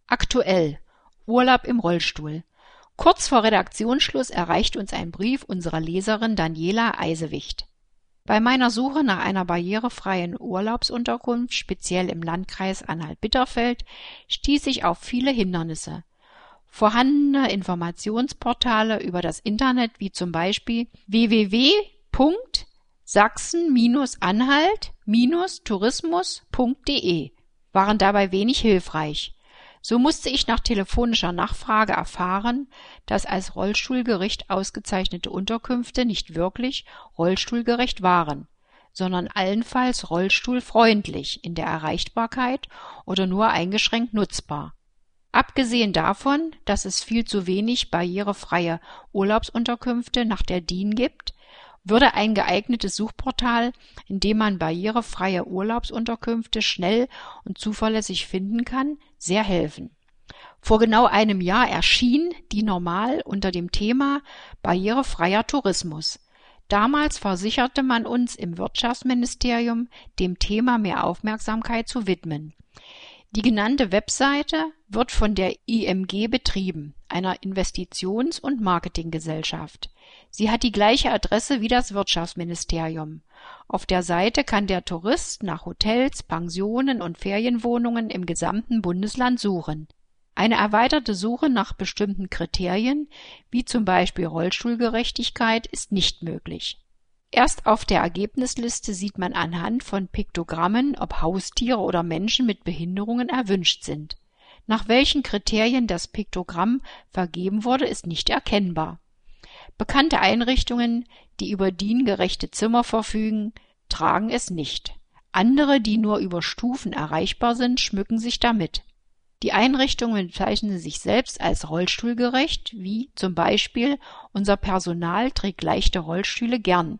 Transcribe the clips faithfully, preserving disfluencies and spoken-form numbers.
Aktuell: Urlaub im Rollstuhl. Kurz vor Redaktionsschluss erreicht uns ein Brief unserer Leserin Daniela Eisewicht. Bei meiner Suche nach einer barrierefreien Urlaubsunterkunft, speziell im Landkreis Anhalt-Bitterfeld, stieß ich auf viele Hindernisse. Vorhandene Informationsportale über das Internet wie zum Beispiel w w w punkt sachsen anhalt tourismus punkt d e waren dabei wenig hilfreich. So musste ich nach telefonischer Nachfrage erfahren, dass als rollstuhlgerecht ausgezeichnete Unterkünfte nicht wirklich rollstuhlgerecht waren, sondern allenfalls rollstuhlfreundlich in der Erreichbarkeit oder nur eingeschränkt nutzbar. Abgesehen davon, dass es viel zu wenig barrierefreie Urlaubsunterkünfte nach der D I N gibt, würde ein geeignetes Suchportal, in dem man barrierefreie Urlaubsunterkünfte schnell und zuverlässig finden kann, sehr helfen. Vor genau einem Jahr erschien die Normal unter dem Thema barrierefreier Tourismus. Damals versicherte man uns im Wirtschaftsministerium, dem Thema mehr Aufmerksamkeit zu widmen. Die genannte Webseite wird von der I M G betrieben, einer Investitions- und Marketinggesellschaft. Sie hat die gleiche Adresse wie das Wirtschaftsministerium. Auf der Seite kann der Tourist nach Hotels, Pensionen und Ferienwohnungen im gesamten Bundesland suchen. Eine erweiterte Suche nach bestimmten Kriterien, wie zum Beispiel Rollstuhlgerechtigkeit, ist nicht möglich. Erst auf der Ergebnisliste sieht man anhand von Piktogrammen, ob Haustiere oder Menschen mit Behinderungen erwünscht sind. Nach welchen Kriterien das Piktogramm vergeben wurde, ist nicht erkennbar. Bekannte Einrichtungen, die über D I N-gerechte Zimmer verfügen, tragen es nicht. Andere, die nur über Stufen erreichbar sind, schmücken sich damit. Die Einrichtungen bezeichnen sich selbst als rollstuhlgerecht, wie zum Beispiel: Unser Personal trägt leichte Rollstühle gern.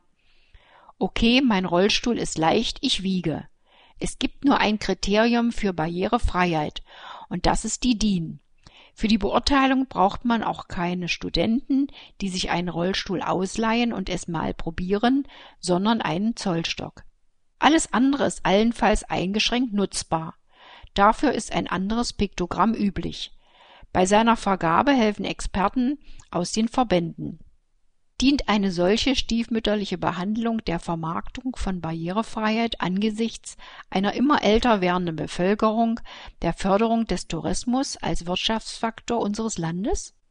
Okay, mein Rollstuhl ist leicht, ich wiege. Es gibt nur ein Kriterium für Barrierefreiheit, und das ist die D I N. Für die Beurteilung braucht man auch keine Studenten, die sich einen Rollstuhl ausleihen und es mal probieren, sondern einen Zollstock. Alles andere ist allenfalls eingeschränkt nutzbar. Dafür ist ein anderes Piktogramm üblich. Bei seiner Vergabe helfen Experten aus den Verbänden. Dient eine solche stiefmütterliche Behandlung der Vermarktung von Barrierefreiheit angesichts einer immer älter werdenden Bevölkerung der Förderung des Tourismus als Wirtschaftsfaktor unseres Landes?